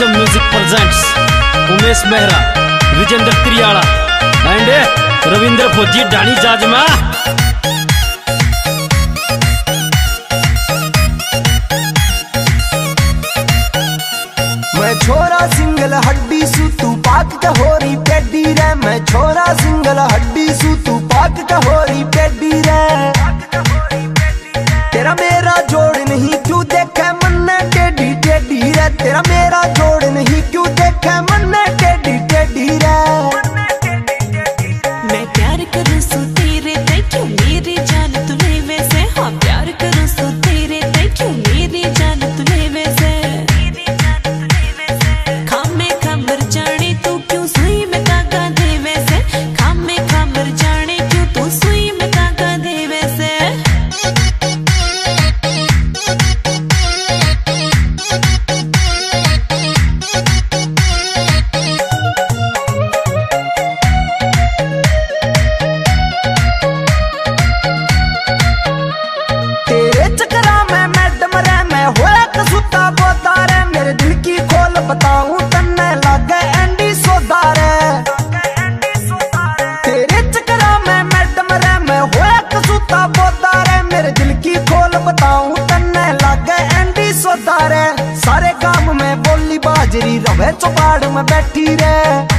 पंचम music presents Umesh Mehra, Vijender Triyada and Ravindra Fauji डाणी जाजमा। मैं छोरा सिंगल हड्डी सू तू पाक कहोरी पेडी रे। मैं छोरा सिंगल हड्डी सू तू पाक कहोरी पेडी रे। तेरा मेरा जोड़ नहीं क्यों देखे मन टेढ़ी टेढ़ी रे। तेरा मेरा जोड़ नहीं क्यों देखे मन टेढ़ी टेढ़ी रे। मैं प्यार करूं सो तेरे ते क्यों मेरी जान तूने वैसे। हाँ प्यार करूं सो तेरे ते क्यों मेरी जान तूने वैसे। खामे खबर जाने तू क्यों सुई में धागा दे वैसे। खामे खबर जाने क्यों तू सुई में धागा दे वैसे। बताऊं तन्ने लागे एंडी सोदा रे। तेरे चक्करा में मैडम रे मैं होया कसूता बोदा रे। मेरे दिल की खोल बताऊं तन्ने लागे एंडी सोदा रे। सारे काम में बोली बाजरी रवे चौपाड़ में बैठी रे।